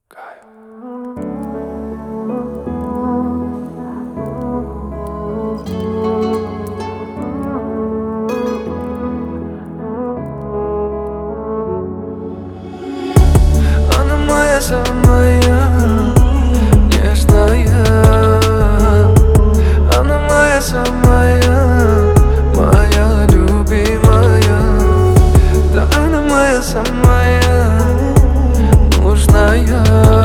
Она моя самая нежная, она моя самая, моя любимая. Да, она моя самая нужная.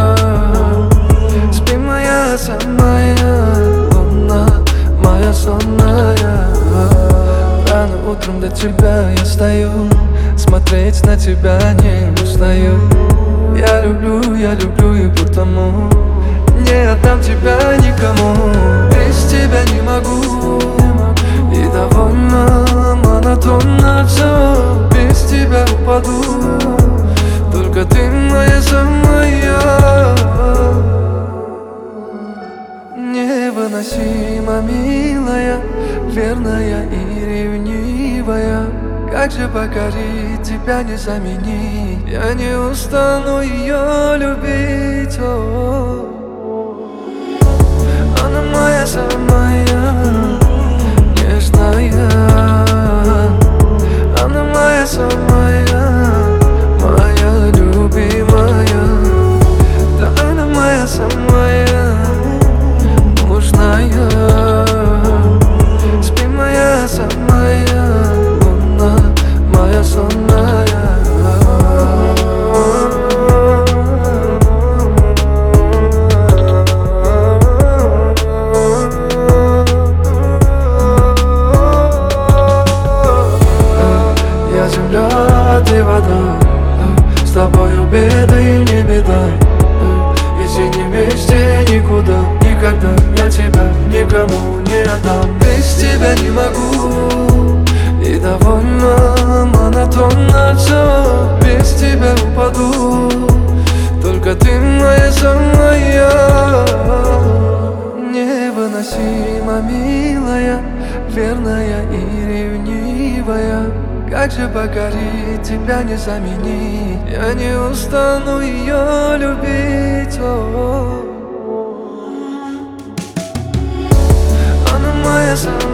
Спи, моя самая луна, моя сонная. Рано утром до тебя я стою, смотреть на тебя не устаю. Я люблю и потому не отдам тебя никому. Без тебя не могу, и довольно монотонно все. Без тебя упаду, только ты моя самая. Невыносимо милая, верная и ревнивая. Как же покорить тебя, не заменить? Я не устану ее любить. Она моя самая нежная, она моя самая, моя любимая. Да, она моя самая нужная. Спи, моя самая луна, моя сонная. Я земля, ты вода, с тобою беда и не беда. Если не вместе никуда, никогда я тебя никому не отдам. Без тебя не могу, и довольно монотонно все. Без тебя упаду, только ты моя самая. Невыносимо милая, верная и ревнивая. Как же покорить тебя, не заменить? Я не устану ее любить. Она моя самая